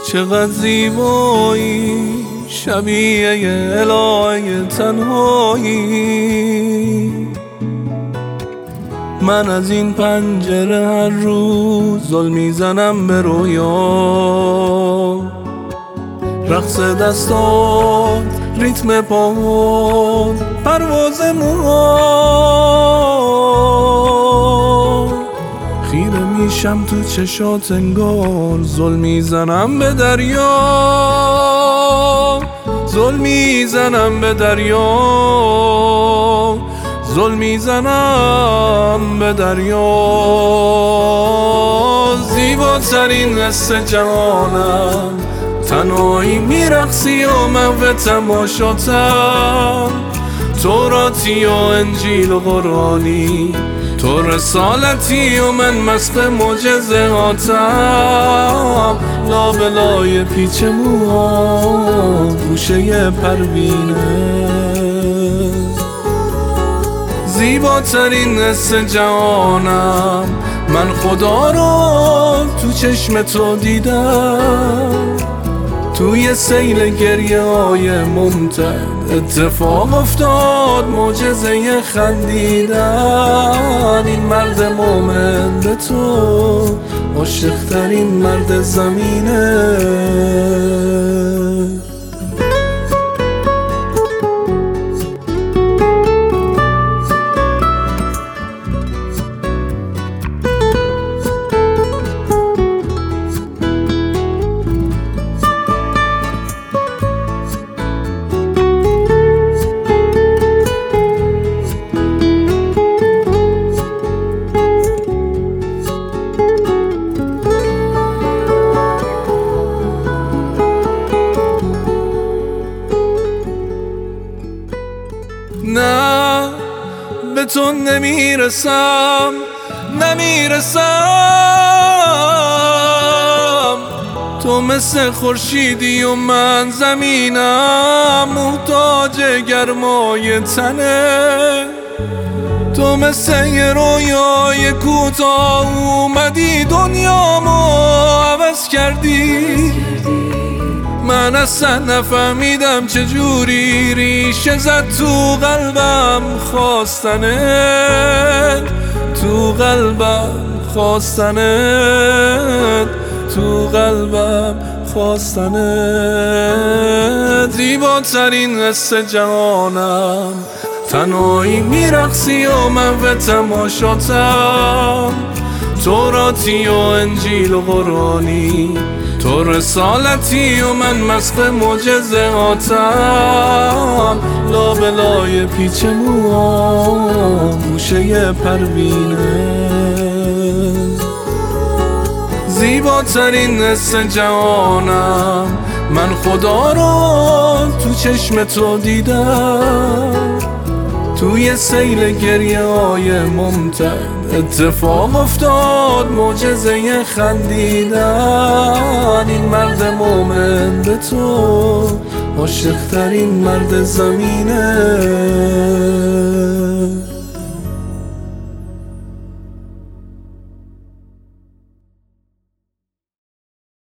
چقدر زیبایی، شبیه الهه تنهایی. من از این پنجره هر روز زل میزنم به رویا. رقص دستات، ریتم پاهات، پرواز موهات. خیره میشم تو چشات انگار زل میزنم به دریا. زل میزنم به دریا، زل میزنم به دریا. زیباترین حس جهانم، تنهایی میرقصی و من به تماشاتم. توراتی و انجیل و قرآنی، تو رسالتی و من مست معجزهاتم. لابلای پیچ موها، گوشه پروینه. زیباترین حس جهانم، من خدا رو تو چشم تو دیدم. توی سیل گریه های ممتد اتفاق افتاد، معجزه خندیدن. این مرد مومن به تو عاشق‌ترین مرد زمینه. نه به تو نمیرسم، نمیرسم. تو مثل خورشیدی و من زمینم، محتاج گرمای تنه. تو مثل یه رویای کوتاه اومدی، دنیامو عوض کردی. من اصلا نفهمیدم چجوری ریشه زد تو قلبم خواستنت، تو قلبم خواستنت، تو قلبم خواستنت. زیباترین حس جهانم، تنهایی میرقصی و من به تماشاتم. توراتی و انجیل و قرآنی، تو رسالتی و من مست معجزهاتم. لابلای پیچ موها، گوشه پروینه. زیباترین حس جهانم، من خدا رو تو چشم تو دیدم. توی سیل گریه های ممتد اتفاق افتاد، معجزه خندیدن. این مرد مومن به تو عاشق‌ترین مرد زمینه.